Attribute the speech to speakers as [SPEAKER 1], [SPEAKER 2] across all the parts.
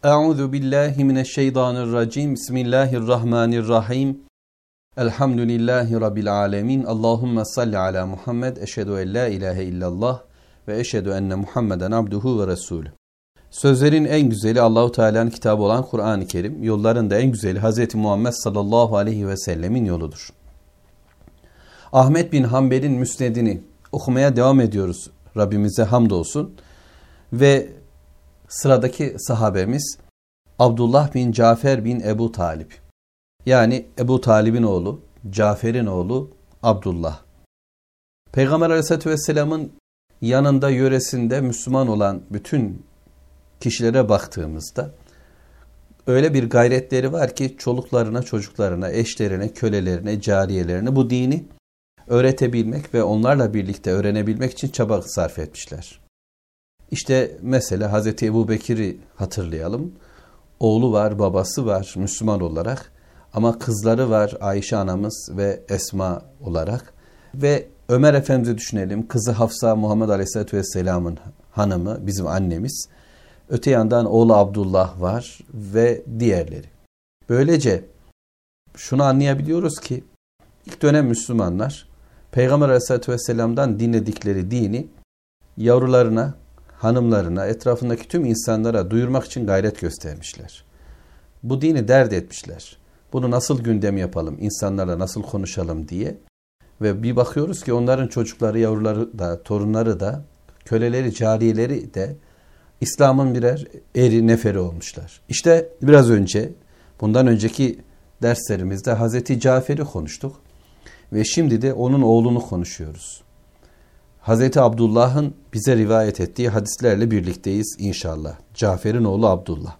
[SPEAKER 1] Euzu billahi mineşşeytanirracim. Bismillahirrahmanirrahim. Elhamdülillahi rabbil alamin. Allahumme salli ala Muhammed. Eşhedü en la ilahe illallah ve eşhedü enne Muhammeden abduhu ve resulü. Sözlerin en güzeli Allahu Teala'nın kitabı olan Kur'an-ı Kerim, yolların da en güzeli Hz. Muhammed sallallahu aleyhi ve sellemin yoludur. Ahmet bin Hanbel'in müsnedini okumaya devam ediyoruz. Rabbimize hamdolsun. Ve sıradaki sahabemiz Abdullah bin Cafer bin Ebu Talib. Yani Ebu Talib'in oğlu, Cafer'in oğlu Abdullah. Peygamber Aleyhisselatü Vesselam'ın yanında, yöresinde Müslüman olan bütün kişilere baktığımızda öyle bir gayretleri var ki çoluklarına, çocuklarına, eşlerine, kölelerine, cariyelerine bu dini öğretebilmek ve onlarla birlikte öğrenebilmek için çaba sarf etmişler. İşte mesela Hazreti Ebu Bekir'i hatırlayalım. Oğlu var, babası var Müslüman olarak ama kızları var Ayşe anamız ve Esma olarak. Ve Ömer Efendimiz'i düşünelim. Kızı Hafsa Muhammed Aleyhisselatü Vesselam'ın hanımı, bizim annemiz. Öte yandan oğlu Abdullah var ve diğerleri. Böylece şunu anlayabiliyoruz ki ilk dönem Müslümanlar Peygamber Aleyhisselatü Vesselam'dan dinledikleri dini yavrularına, hanımlarına, etrafındaki tüm insanlara duyurmak için gayret göstermişler. Bu dini dert etmişler. Bunu nasıl gündem yapalım, insanlarla nasıl konuşalım diye. Ve bir bakıyoruz ki onların çocukları, yavruları da, torunları da, köleleri, cariyeleri de İslam'ın birer eri, neferi olmuşlar. İşte biraz önce, bundan önceki derslerimizde Hazreti Cafer'i konuştuk. Ve şimdi de onun oğlunu konuşuyoruz. Hazreti Abdullah'ın bize rivayet ettiği hadislerle birlikteyiz inşallah. Cafer'in oğlu Abdullah.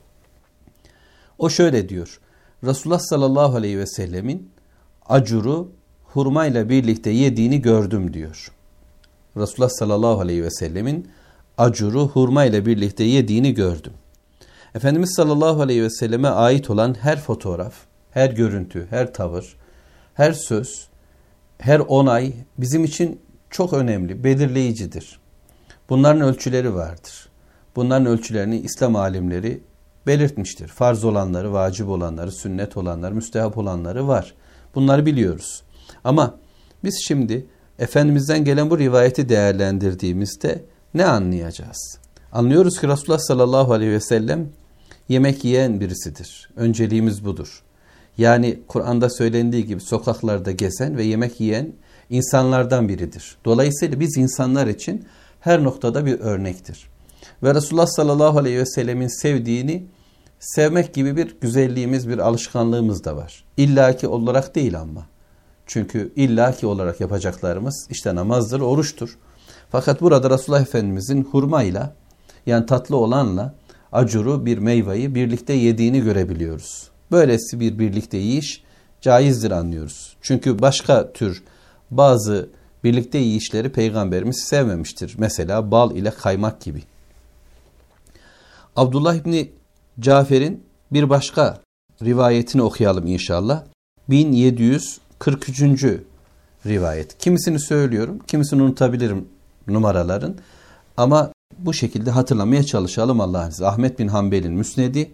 [SPEAKER 1] O şöyle diyor. Resulullah sallallahu aleyhi ve sellemin acuru hurmayla birlikte yediğini gördüm diyor. Resulullah sallallahu aleyhi ve sellemin acuru hurmayla birlikte yediğini gördüm. Efendimiz sallallahu aleyhi ve selleme ait olan her fotoğraf, her görüntü, her tavır, her söz, her onay bizim için çok önemli, belirleyicidir. Bunların ölçüleri vardır. Bunların ölçülerini İslam alimleri belirtmiştir. Farz olanları, vacip olanları, sünnet olanları, müstehap olanları var. Bunları biliyoruz. Ama biz şimdi Efendimiz'den gelen bu rivayeti değerlendirdiğimizde ne anlayacağız? Anlıyoruz ki Resulullah sallallahu aleyhi ve sellem yemek yiyen birisidir. Önceliğimiz budur. Yani Kur'an'da söylendiği gibi sokaklarda gezen ve yemek yiyen insanlardan biridir. Dolayısıyla biz insanlar için her noktada bir örnektir. Ve Resulullah sallallahu aleyhi ve sellemin sevdiğini sevmek gibi bir güzelliğimiz, bir alışkanlığımız da var. İllaki olarak değil ama. Çünkü illaki olarak yapacaklarımız işte namazdır, oruçtur. Fakat burada Resulullah Efendimizin hurmayla, yani tatlı olanla acuru, bir meyveyi birlikte yediğini görebiliyoruz. Böylesi bir birlikte yiyiş caizdir anlıyoruz. Çünkü başka tür bazı birlikte yiyişleri Peygamberimiz sevmemiştir. Mesela bal ile kaymak gibi. Abdullah İbni Cafer'in bir başka rivayetini okuyalım inşallah. 1743. rivayet. Kimisini söylüyorum, kimisini unutabilirim numaraların. Ama bu şekilde hatırlamaya çalışalım Allah'ın izniyle. Ahmet bin Hanbel'in müsnedi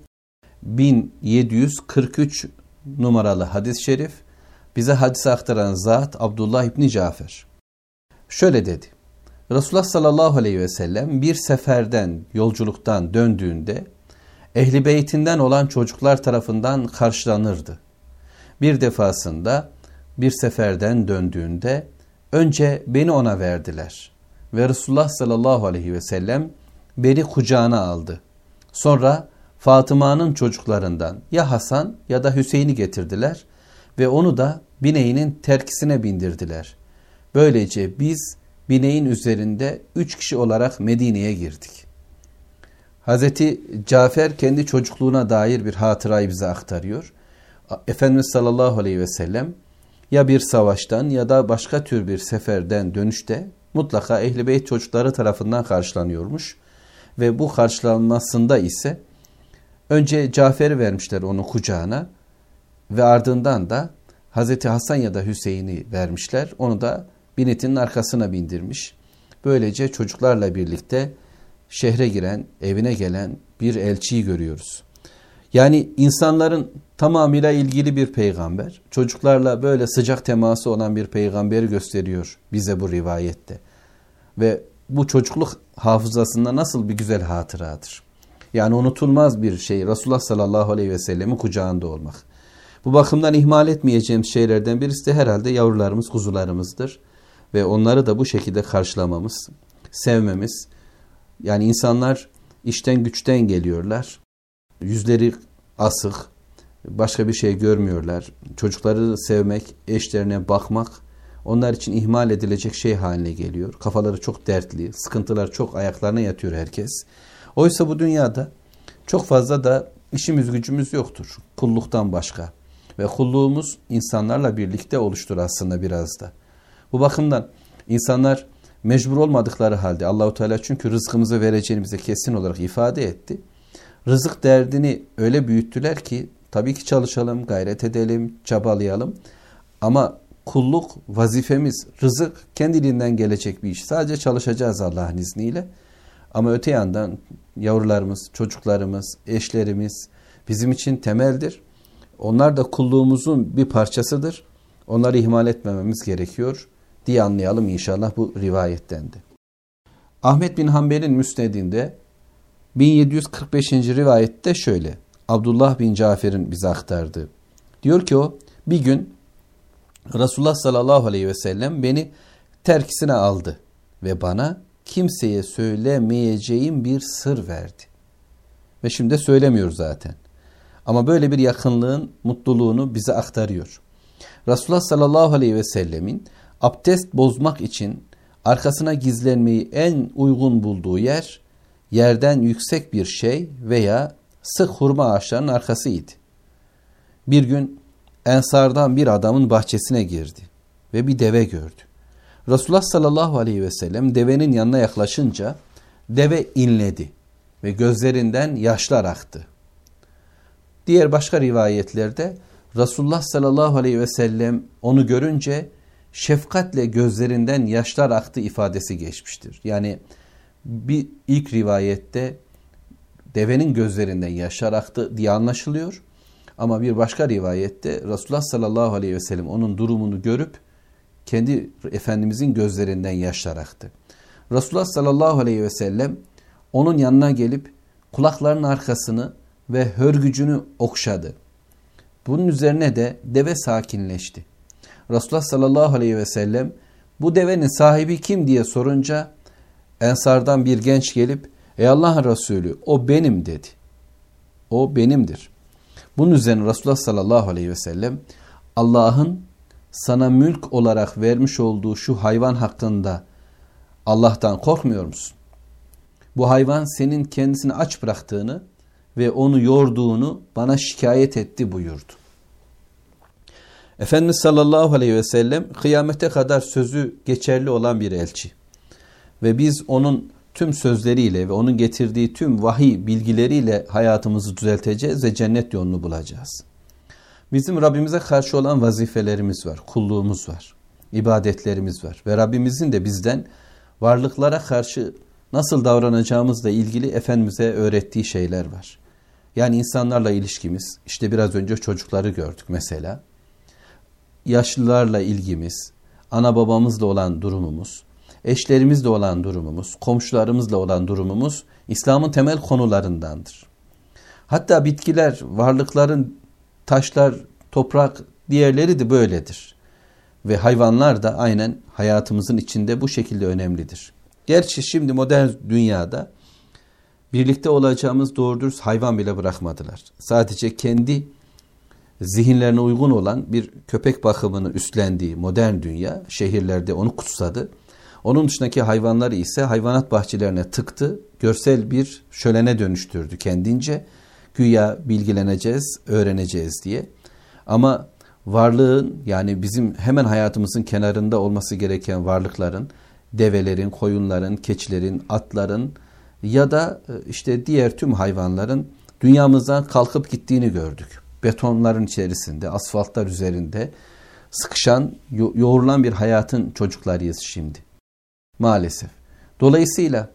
[SPEAKER 1] 1743 numaralı hadis-i şerif. Bize hadisi aktaran zat Abdullah İbni Cafer. Şöyle dedi. Resulullah sallallahu aleyhi ve sellem bir seferden, yolculuktan döndüğünde ehli beytinden olan çocuklar tarafından karşılanırdı. Bir defasında bir seferden döndüğünde önce beni ona verdiler. Ve Resulullah sallallahu aleyhi ve sellem beni kucağına aldı. Sonra Fatıma'nın çocuklarından ya Hasan ya da Hüseyin'i getirdiler ve onu da bineğinin terkisine bindirdiler. Böylece biz bineğin üzerinde 3 kişi olarak Medine'ye girdik. Hazreti Cafer kendi çocukluğuna dair bir hatırayı bize aktarıyor. Efendimiz sallallahu aleyhi ve sellem ya bir savaştan ya da başka tür bir seferden dönüşte mutlaka Ehl-i Beyt çocukları tarafından karşılanıyormuş. Ve bu karşılanmasında ise önce Cafer'i vermişler onu kucağına ve ardından da Hazreti Hasan ya da Hüseyin'i vermişler. Onu da binetinin arkasına bindirmiş. Böylece çocuklarla birlikte şehre giren, evine gelen bir elçiyi görüyoruz. Yani insanların tamamıyla ilgili bir peygamber, çocuklarla böyle sıcak teması olan bir peygamberi gösteriyor bize bu rivayette. Ve bu çocukluk hafızasında nasıl bir güzel hatıradır. Yani unutulmaz bir şey Resulullah sallallahu aleyhi ve sellemin kucağında olmak. Bu bakımdan ihmal etmeyeceğimiz şeylerden birisi de herhalde yavrularımız, kuzularımızdır. Ve onları da bu şekilde karşılamamız, sevmemiz. Yani insanlar işten güçten geliyorlar. Yüzleri asık, başka bir şey görmüyorlar. Çocukları sevmek, eşlerine bakmak onlar için ihmal edilecek şey haline geliyor. Kafaları çok dertli, sıkıntılar çok ayaklarına yatıyor herkes. Oysa bu dünyada çok fazla da işimiz gücümüz yoktur kulluktan başka. Ve kulluğumuz insanlarla birlikte oluştur aslında biraz da. Bu bakımdan insanlar mecbur olmadıkları halde Allahu Teala çünkü rızkımızı vereceğini bize kesin olarak ifade etti. Rızık derdini öyle büyüttüler ki tabii ki çalışalım, gayret edelim, çabalayalım. Ama kulluk vazifemiz, rızık kendiliğinden gelecek bir iş. Sadece çalışacağız Allah'ın izniyle. Ama öte yandan yavrularımız, çocuklarımız, eşlerimiz bizim için temeldir. Onlar da kulluğumuzun bir parçasıdır. Onları ihmal etmememiz gerekiyor diye anlayalım inşallah bu rivayetten de. Ahmet bin Hanbel'in müsnedinde 1745. rivayette şöyle. Abdullah bin Cafer'in bize aktardığı. Diyor ki o bir gün Resulullah sallallahu aleyhi ve sellem beni terkisine aldı ve bana kimseye söylemeyeceğim bir sır verdi. Ve şimdi söylemiyor zaten. Ama böyle bir yakınlığın mutluluğunu bize aktarıyor. Resulullah sallallahu aleyhi ve sellemin abdest bozmak için arkasına gizlenmeyi en uygun bulduğu yer, yerden yüksek bir şey veya sık hurma ağaçlarının arkasıydı. Bir gün Ensardan bir adamın bahçesine girdi ve bir deve gördü. Resulullah sallallahu aleyhi ve sellem devenin yanına yaklaşınca deve inledi ve gözlerinden yaşlar aktı. Diğer başka rivayetlerde Resulullah sallallahu aleyhi ve sellem onu görünce şefkatle gözlerinden yaşlar aktı ifadesi geçmiştir. Yani bir ilk rivayette devenin gözlerinden yaşlar aktı diye anlaşılıyor. Ama bir başka rivayette Resulullah sallallahu aleyhi ve sellem onun durumunu görüp kendi Efendimizin gözlerinden yaşlar aktı. Resulullah sallallahu aleyhi ve sellem onun yanına gelip kulaklarının arkasını ve hörgücünü okşadı. Bunun üzerine de deve sakinleşti. Resulullah sallallahu aleyhi ve sellem bu devenin sahibi kim diye sorunca Ensardan bir genç gelip ey Allah'ın Resulü o benim dedi. O benimdir. Bunun üzerine Resulullah sallallahu aleyhi ve sellem Allah'ın sana mülk olarak vermiş olduğu şu hayvan hakkında Allah'tan korkmuyor musun? Bu hayvan senin kendisini aç bıraktığını ve onu yorduğunu bana şikayet etti buyurdu. Efendimiz sallallahu aleyhi ve sellem kıyamete kadar sözü geçerli olan bir elçi. Ve biz onun tüm sözleriyle ve onun getirdiği tüm vahiy bilgileriyle hayatımızı düzelteceğiz ve cennet yolunu bulacağız. Bizim Rabbimize karşı olan vazifelerimiz var, kulluğumuz var, ibadetlerimiz var. Ve Rabbimizin de bizden varlıklara karşı nasıl davranacağımızla ilgili Efendimiz'e öğrettiği şeyler var. Yani insanlarla ilişkimiz, işte biraz önce çocukları gördük mesela. Yaşlılarla ilgimiz, ana babamızla olan durumumuz, eşlerimizle olan durumumuz, komşularımızla olan durumumuz İslam'ın temel konularındandır. Hatta bitkiler, varlıkların, taşlar, toprak, diğerleri de böyledir. Ve hayvanlar da aynen hayatımızın içinde bu şekilde önemlidir. Gerçi şimdi modern dünyada birlikte olacağımız doğru dürüst hayvan bile bırakmadılar. Sadece kendi zihinlerine uygun olan bir köpek bakımını üstlendiği modern dünya şehirlerde onu kutsadı. Onun dışındaki hayvanları ise hayvanat bahçelerine tıktı, görsel bir şölene dönüştürdü kendince. Güya bilgileneceğiz, öğreneceğiz diye. Ama varlığın yani bizim hemen hayatımızın kenarında olması gereken varlıkların, develerin, koyunların, keçilerin, atların ya da işte diğer tüm hayvanların dünyamızdan kalkıp gittiğini gördük. Betonların içerisinde, asfaltlar üzerinde sıkışan, yoğrulan bir hayatın çocuklarıyız şimdi. Maalesef. Dolayısıyla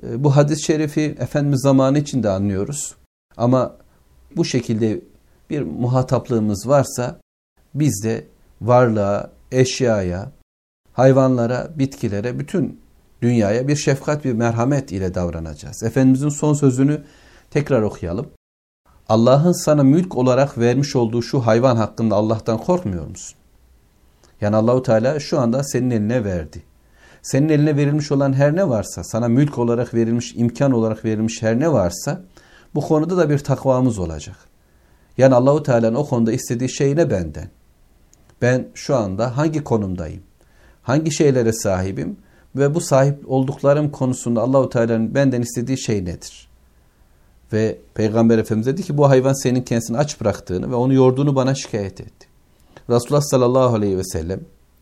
[SPEAKER 1] Bu hadis-i şerifi Efendimiz zamanı içinde anlıyoruz. Ama bu şekilde bir muhataplığımız varsa biz de varlığa, eşyaya, hayvanlara, bitkilere, bütün dünyaya bir şefkat, bir merhamet ile davranacağız. Efendimizin son sözünü tekrar okuyalım. Allah'ın sana mülk olarak vermiş olduğu şu hayvan hakkında Allah'tan korkmuyor musun? Yani Allahu Teala şu anda senin eline verdi. Senin eline verilmiş olan her ne varsa, sana mülk olarak verilmiş, imkan olarak verilmiş her ne varsa bu konuda da bir takvamız olacak. Yani Allahu Teala'nın o konuda istediği şey ne benden? Ben şu anda hangi konumdayım? Hangi şeylere sahibim? Ve bu sahip olduklarım konusunda Allahu Teala'nın benden istediği şey nedir? Ve Peygamber Efendimiz dedi ki bu hayvan senin kendisini aç bıraktığını ve onu yorduğunu bana şikayet etti. Resulullah sallallahu aleyhi ve sellem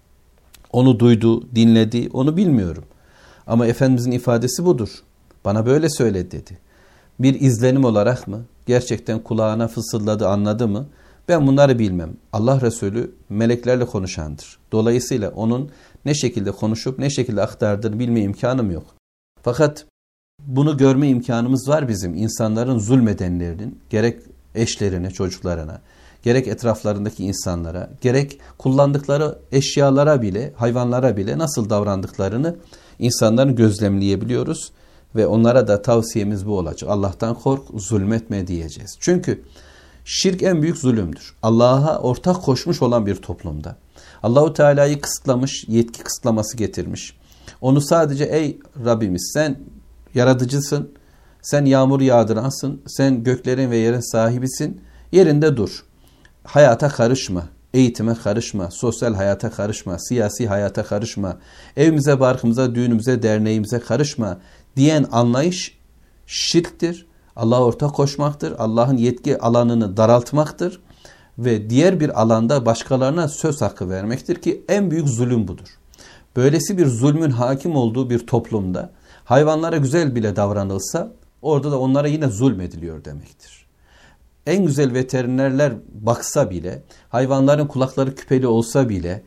[SPEAKER 1] onu duydu, dinledi, onu bilmiyorum. Ama Efendimizin ifadesi budur. Bana böyle söyledi dedi. Bir izlenim olarak mı? Gerçekten kulağına fısıldadı, anladı mı? Ben bunları bilmem. Allah Resulü meleklerle konuşandır. Dolayısıyla onun ne şekilde konuşup ne şekilde aktardığını bilme imkanım yok. Fakat bunu görme imkanımız var bizim. İnsanların zulmedenlerinin gerek eşlerine, çocuklarına, gerek etraflarındaki insanlara, gerek kullandıkları eşyalara bile, hayvanlara bile nasıl davrandıklarını insanların gözlemleyebiliyoruz. Ve onlara da tavsiyemiz bu olacak. Allah'tan kork, zulmetme diyeceğiz. Çünkü şirk en büyük zulümdür. Allah'a ortak koşmuş olan bir toplumda. Allahu Teala'yı kısıtlamış, yetki kısıtlaması getirmiş. Onu sadece ey Rabbimiz sen yaratıcısın, sen yağmur yağdıransın, sen göklerin ve yerin sahibisin, yerinde dur. Hayata karışma, eğitime karışma, sosyal hayata karışma, siyasi hayata karışma, evimize, barkımıza, düğünümüze, derneğimize karışma diyen anlayış şirktir. Allah'a ortak koşmaktır. Allah'ın yetki alanını daraltmaktır. Ve diğer bir alanda başkalarına söz hakkı vermektir ki en büyük zulüm budur. Böylesi bir zulmün hakim olduğu bir toplumda hayvanlara güzel bile davranılsa orada da onlara yine zulmediliyor demektir. En güzel veterinerler baksa bile, hayvanların kulakları küpeli olsa bile,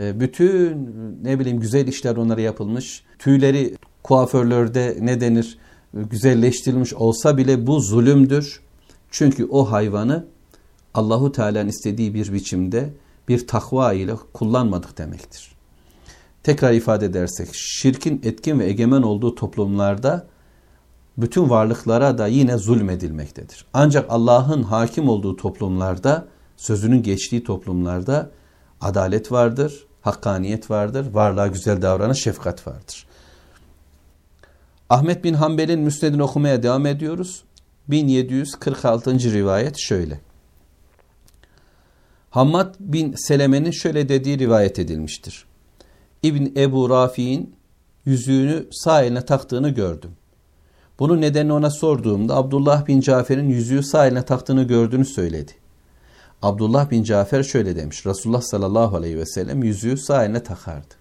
[SPEAKER 1] bütün güzel işler onlara yapılmış, tüyleri kuaförlerde güzelleştirilmiş olsa bile bu zulümdür. Çünkü o hayvanı Allahu Teala'nın istediği bir biçimde bir takva ile kullanmadık demektir. Tekrar ifade edersek, şirkin etkin ve egemen olduğu toplumlarda bütün varlıklara da yine zulmedilmektedir. Ancak Allah'ın hakim olduğu toplumlarda, sözünün geçtiği toplumlarda adalet vardır, hakkaniyet vardır, varlığa güzel davranış, şefkat vardır. Ahmet bin Hanbel'in Müsned'ini okumaya devam ediyoruz. 1746. rivayet şöyle. Hammad bin Seleme'nin şöyle dediği rivayet edilmiştir. İbn Ebu Rafi'in yüzüğünü sağ eline taktığını gördüm. Bunun nedenini ona sorduğumda Abdullah bin Cafer'in yüzüğü sağ eline taktığını gördüğünü söyledi. Abdullah bin Cafer şöyle demiş. Resulullah sallallahu aleyhi ve sellem yüzüğü sağ eline takardı.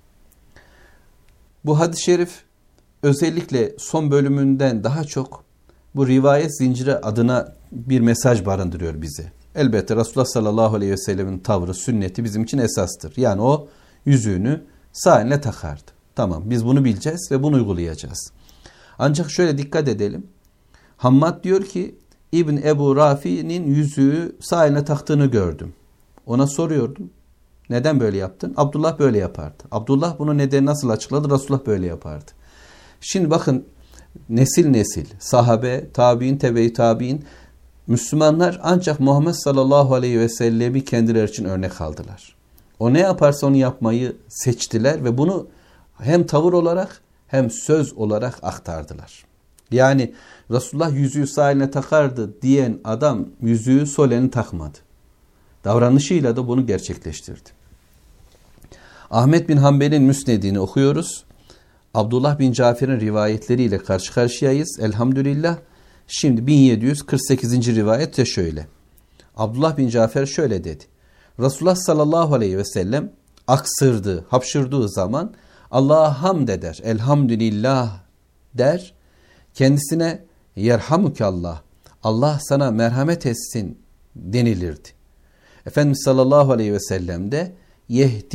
[SPEAKER 1] Bu hadis-i şerif özellikle son bölümünden daha çok bu rivayet zinciri adına bir mesaj barındırıyor bize. Elbette Resulullah sallallahu aleyhi ve sellemin tavrı, sünneti bizim için esastır. Yani o yüzüğünü sağ eline takardı. Tamam, biz bunu bileceğiz ve bunu uygulayacağız. Ancak şöyle dikkat edelim. Hammad diyor ki İbn Ebu Rafi'nin yüzüğü sağ eline taktığını gördüm. Ona soruyordum. Neden böyle yaptın? Abdullah böyle yapardı. Abdullah bunu nedeni nasıl açıkladı? Resulullah böyle yapardı. Şimdi bakın nesil nesil sahabe, tabi'in, tebe-i tabi'in Müslümanlar ancak Muhammed sallallahu aleyhi ve sellemi kendileri için örnek aldılar. O ne yaparsa onu yapmayı seçtiler ve bunu hem tavır olarak hem söz olarak aktardılar. Yani Resulullah yüzüğü sağ eline takardı diyen adam yüzüğü sol eline takmadı. Davranışıyla da bunu gerçekleştirdi. Ahmet bin Hanbel'in Müsned'ini okuyoruz. Abdullah bin Cafer'in rivayetleriyle karşı karşıyayız. Elhamdülillah. Şimdi 1748. rivayet de şöyle. Abdullah bin Cafer şöyle dedi. Resulullah sallallahu aleyhi ve sellem aksırdı, hapşırdığı zaman Allah'a hamd eder, elhamdülillah der. Kendisine yerhamukallah, Allah sana merhamet etsin denilirdi. Efendimiz sallallahu aleyhi ve sellem de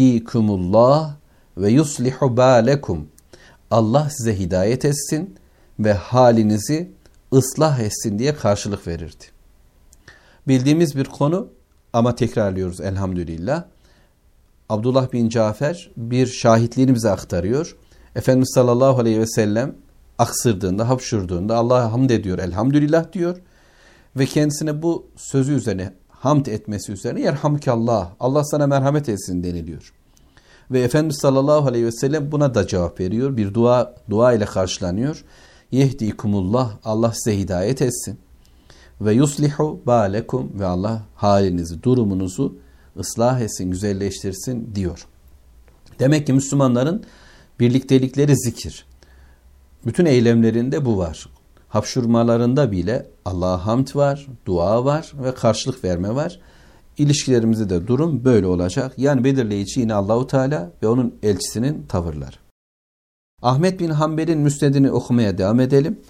[SPEAKER 1] yehdikumullah ve yuslihu balekum. Allah size hidayet etsin ve halinizi ıslah etsin diye karşılık verirdi. Bildiğimiz bir konu ama tekrarlıyoruz elhamdülillah. Abdullah bin Cafer bir şahitliğini bize aktarıyor. Efendimiz sallallahu aleyhi ve sellem aksırdığında, hapşurduğunda Allah'a hamd ediyor, elhamdülillah diyor. Ve kendisine bu sözü üzerine, hamd etmesi üzerine yerhamkallah, Allah sana merhamet etsin deniliyor. Ve Efendimiz sallallahu aleyhi ve sellem buna da cevap veriyor. Bir dua ile karşılanıyor. Yehdikumullah, Allah size hidayet etsin. Ve yuslihu balekum, ve Allah halinizi, durumunuzu ıslah etsin, güzelleştirsin diyor. Demek ki Müslümanların birliktelikleri zikir. Bütün eylemlerinde bu var. Hapşurmalarında bile Allah'a hamd var, dua var ve karşılık verme var. İlişkilerimizde de durum böyle olacak. Yani belirleyici yine Allahu Teala ve onun elçisinin tavırları. Ahmet bin Hanbel'in müsnedini okumaya devam edelim.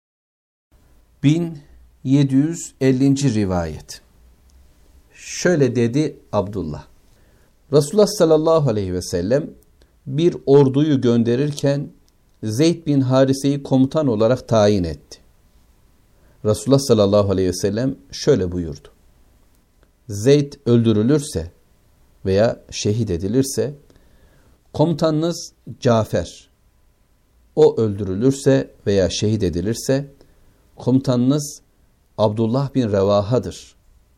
[SPEAKER 1] 1750. rivayet. Şöyle dedi Abdullah. Resulullah sallallahu aleyhi ve sellem bir orduyu gönderirken Zeyd bin Harise'yi komutan olarak tayin etti. Resulullah sallallahu aleyhi ve sellem şöyle buyurdu. Zeyd öldürülürse veya şehit edilirse komutanınız Cafer, o öldürülürse veya şehit edilirse komutanınız Abdullah bin Revaha'dır.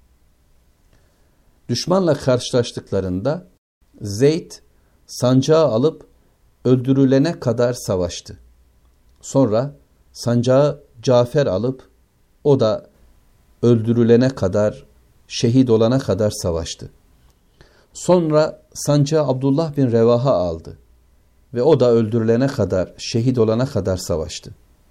[SPEAKER 1] Düşmanla karşılaştıklarında Zeyd sancağı alıp öldürülene kadar savaştı. Sonra sancağı Cafer alıp o da öldürülene kadar, şehit olana kadar savaştı. Sonra sancağı Abdullah bin Revaha aldı ve o da öldürülene kadar, şehit olana kadar savaştı.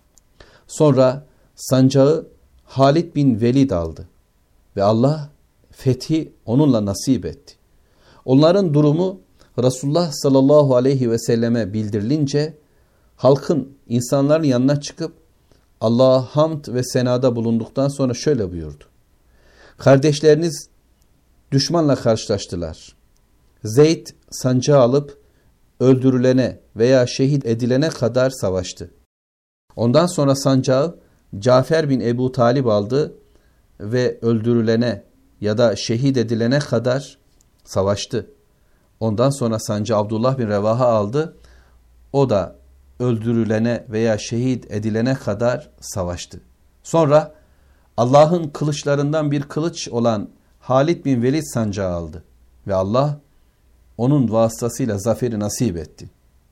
[SPEAKER 1] Sonra sancağı Halid bin Velid aldı ve Allah fethi onunla nasip etti. Onların durumu Resulullah sallallahu aleyhi ve selleme bildirilince halkın, insanların yanına çıkıp Allah'a hamd ve senada bulunduktan sonra şöyle buyurdu. Kardeşleriniz düşmanla karşılaştılar. Zeyd sancağı alıp öldürülene veya şehit edilene kadar savaştı. Ondan sonra sancağı Cafer bin Ebu Talib aldı ve öldürülene ya da şehit edilene kadar savaştı. Ondan sonra sancağı Abdullah bin Revaha aldı. O da öldürülene veya şehit edilene kadar savaştı. Sonra Allah'ın kılıçlarından bir kılıç olan Halid bin Velid sancağı aldı. Ve Allah onun vasıtasıyla zaferi nasip etti.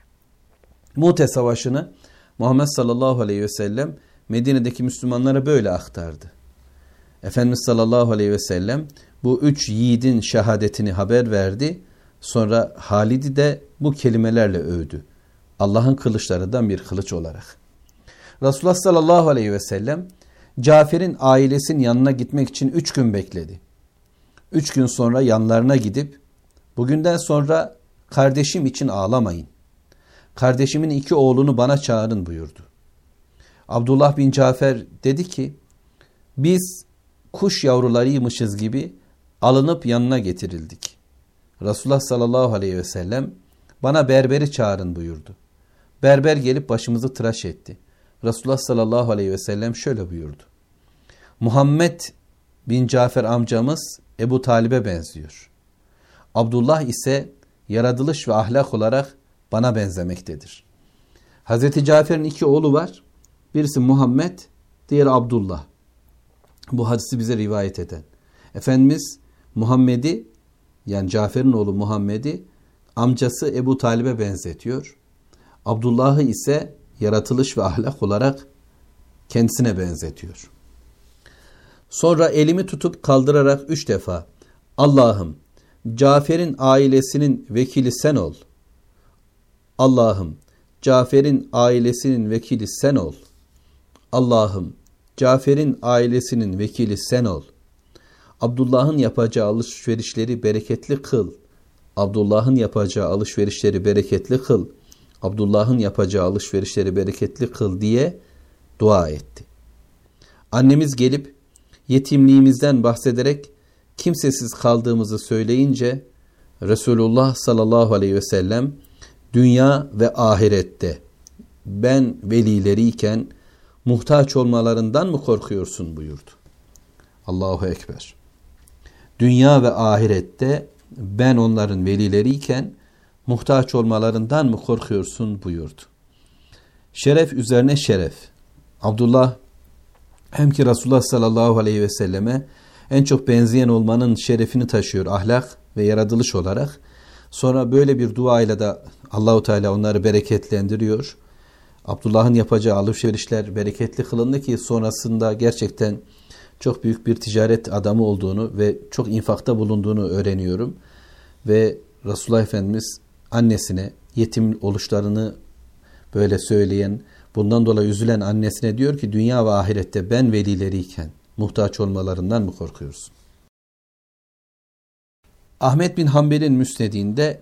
[SPEAKER 1] Mu'te Savaşı'nı Muhammed sallallahu aleyhi ve sellem Medine'deki Müslümanlara böyle aktardı. Efendimiz sallallahu aleyhi ve sellem bu 3 yiğidin şehadetini haber verdi. Sonra Halid'i de bu kelimelerle övdü. Allah'ın kılıçlarından bir kılıç olarak. Resulullah sallallahu aleyhi ve sellem Cafer'in ailesinin yanına gitmek için 3 gün bekledi. 3 gün sonra yanlarına gidip bugünden sonra kardeşim için ağlamayın. Kardeşimin 2 oğlunu bana çağırın buyurdu. Abdullah bin Cafer dedi ki biz kuş yavrularıymışız gibi alınıp yanına getirildik. Resulullah sallallahu aleyhi ve sellem bana berberi çağırın buyurdu. Berber gelip başımızı tıraş etti. Resulullah sallallahu aleyhi ve sellem şöyle buyurdu. Muhammed bin Cafer amcamız Ebu Talib'e benziyor. Abdullah ise yaratılış ve ahlak olarak bana benzemektedir. Hazreti Cafer'in 2 oğlu var. Birisi Muhammed, diğeri Abdullah. Bu hadisi bize rivayet eden. Efendimiz Muhammed'i, yani Cafer'in oğlu Muhammed'i amcası Ebu Talib'e benzetiyor. Abdullah'ı ise yaratılış ve ahlak olarak kendisine benzetiyor. Sonra elimi tutup kaldırarak 3 defa Allah'ım Cafer'in ailesinin vekili sen ol. Allah'ım Cafer'in ailesinin vekili sen ol. Allah'ım Cafer'in ailesinin vekili sen ol. Abdullah'ın yapacağı alışverişleri bereketli kıl. Abdullah'ın yapacağı alışverişleri bereketli kıl. Abdullah'ın yapacağı alışverişleri bereketli kıl diye dua etti. Annemiz gelip yetimliğimizden bahsederek kimsesiz kaldığımızı söyleyince Resulullah sallallahu aleyhi ve sellem dünya ve ahirette ben velileriyken muhtaç olmalarından mı korkuyorsun buyurdu. Allahu Ekber. Dünya ve ahirette ben onların velileriyken muhtaç olmalarından mı korkuyorsun buyurdu. Şeref üzerine şeref. Abdullah hem ki Resulullah sallallahu aleyhi ve selleme en çok benzeyen olmanın şerefini taşıyor ahlak ve yaratılış olarak. Sonra böyle bir duayla da Allahu Teala onları bereketlendiriyor. Abdullah'ın yapacağı alışverişler bereketli kılındı ki sonrasında gerçekten çok büyük bir ticaret adamı olduğunu ve çok infakta bulunduğunu öğreniyorum. Ve Resulullah Efendimiz annesine yetim oluşlarını böyle söyleyen, bundan dolayı üzülen annesine diyor ki dünya ve ahirette ben velileriyken muhtaç olmalarından mı korkuyorsun? Ahmet bin Hanbel'in müsnedinde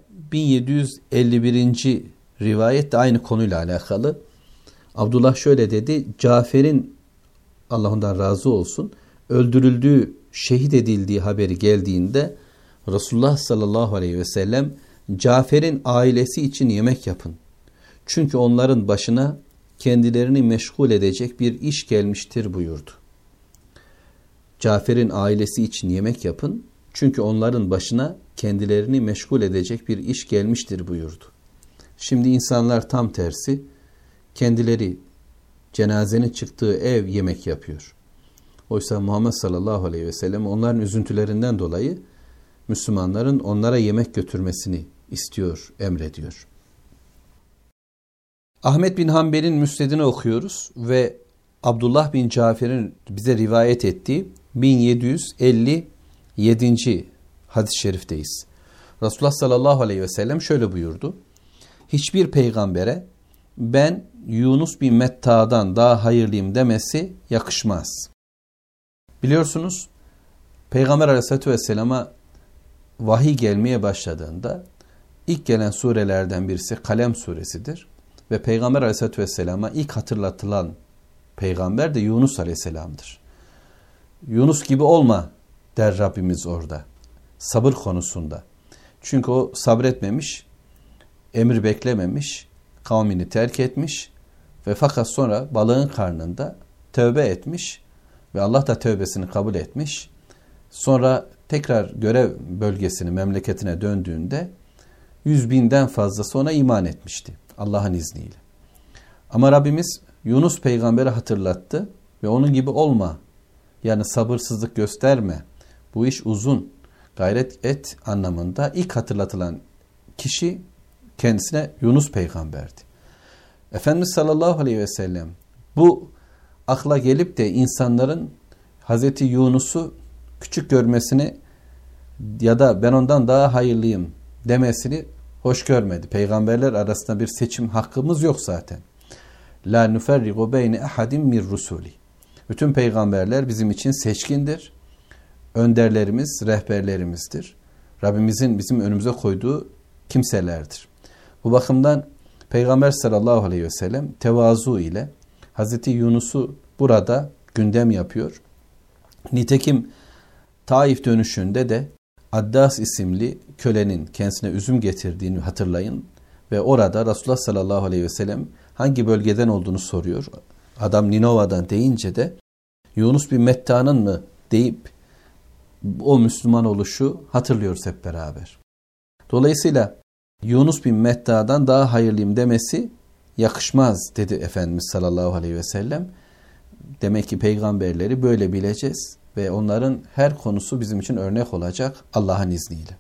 [SPEAKER 1] 1751. rivayet de aynı konuyla alakalı. Abdullah şöyle dedi, Cafer'in, Allah ondan razı olsun, öldürüldüğü, şehit edildiği haberi geldiğinde Resulullah sallallahu aleyhi ve sellem Cafer'in ailesi için yemek yapın. Çünkü onların başına kendilerini meşgul edecek bir iş gelmiştir buyurdu. Cafer'in ailesi için yemek yapın. Çünkü onların başına kendilerini meşgul edecek bir iş gelmiştir buyurdu. Şimdi insanlar tam tersi, kendileri cenazenin çıktığı ev yemek yapıyor. Oysa Muhammed sallallahu aleyhi ve sellem onların üzüntülerinden dolayı Müslümanların onlara yemek götürmesini istiyor, emrediyor. Ahmet bin Hanbel'in müsnedini okuyoruz ve Abdullah bin Cafer'in bize rivayet ettiği 1757. hadis-i şerifteyiz. Resulullah sallallahu aleyhi ve sellem şöyle buyurdu. Hiçbir peygambere ben Yunus bin Metta'dan daha hayırlıyım demesi yakışmaz. Biliyorsunuz Peygamber aleyhissalatü vesselama vahiy gelmeye başladığında ilk gelen surelerden birisi Kalem suresidir. Ve Peygamber aleyhissalatü vesselama ilk hatırlatılan peygamber de Yunus aleyhisselamdır. Yunus gibi olma der Rabbimiz orada. Sabır konusunda. Çünkü o sabretmemiş, emir beklememiş, kavmini terk etmiş ve fakat sonra balığın karnında tövbe etmiş ve Allah da tövbesini kabul etmiş. Sonra tekrar görev bölgesini, memleketine döndüğünde 100.000'den fazlası ona iman etmişti Allah'ın izniyle. Ama Rabbimiz Yunus peygamberi hatırlattı ve onun gibi olma. Yani sabırsızlık gösterme. Bu iş uzun. Gayret et anlamında ilk hatırlatılan kişi kendisine Yunus peygamberdi. Efendimiz sallallahu aleyhi ve sellem bu akla gelip de insanların Hazreti Yunus'u küçük görmesini ya da ben ondan daha hayırlıyım demesini hoş görmedi. Peygamberler arasında bir seçim hakkımız yok zaten. La nuferrigu beyne ahadim min rusuli. Bütün peygamberler bizim için seçkindir. Önderlerimiz, rehberlerimizdir. Rabbimizin bizim önümüze koyduğu kimselerdir. Bu bakımdan Peygamber sallallahu aleyhi ve sellem tevazu ile Hazreti Yunus'u burada gündem yapıyor. Nitekim Taif dönüşünde de Addas isimli kölenin kendisine üzüm getirdiğini hatırlayın. Ve orada Resulullah sallallahu aleyhi ve sellem hangi bölgeden olduğunu soruyor. Adam Ninova'dan deyince de Yunus bin Metta'nın mı deyip o Müslüman oluşu hatırlıyoruz hep beraber. Dolayısıyla Yunus bin Metta'dan daha hayırlıyım demesi yakışmaz dedi Efendimiz sallallahu aleyhi ve sellem. Demek ki peygamberleri böyle bileceğiz ve onların her konusu bizim için örnek olacak Allah'ın izniyle.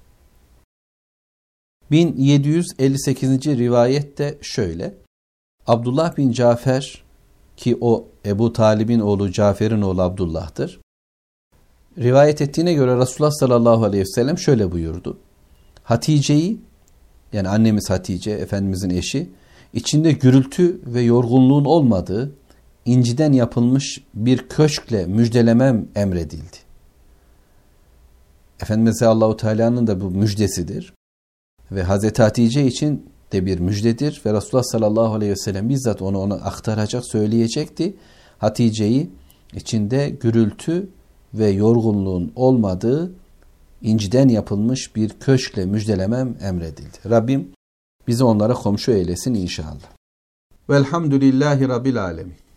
[SPEAKER 1] 1758. rivayette şöyle. Abdullah bin Cafer ki o Ebu Talib'in oğlu Cafer'in oğlu Abdullah'tır. Rivayet ettiğine göre Resulullah sallallahu aleyhi ve sellem şöyle buyurdu. Hatice'yi yani annemiz Hatice Efendimizin eşi içinde gürültü ve yorgunluğun olmadığı inciden yapılmış bir köşkle müjdelemem emredildi. Efendimiz Allahu Teala'nın da bu müjdesidir. Ve Hazreti Hatice için de bir müjdedir. Ve Resulullah sallallahu aleyhi ve sellem bizzat ona aktaracak, söyleyecekti. Hatice'yi içinde gürültü ve yorgunluğun olmadığı inciden yapılmış bir köşkle müjdelemem emredildi. Rabbim bizi onlara komşu eylesin inşallah. Velhamdülillahi Rabbil alemin.